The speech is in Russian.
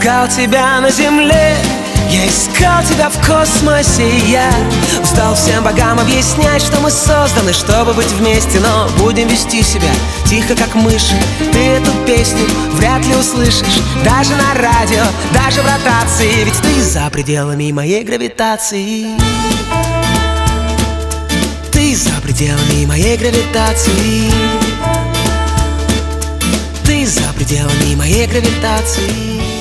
искал тебя на земле, я искал тебя в космосе. Я устал всем богам объяснять, что мы созданы, чтобы быть вместе, но будем вести себя тихо, как мыши. Ты эту песню вряд ли услышишь даже на радио, даже в ротации, ведь ты за пределами моей гравитации. Ты за пределами моей гравитации. Ты за пределами моей гравитации.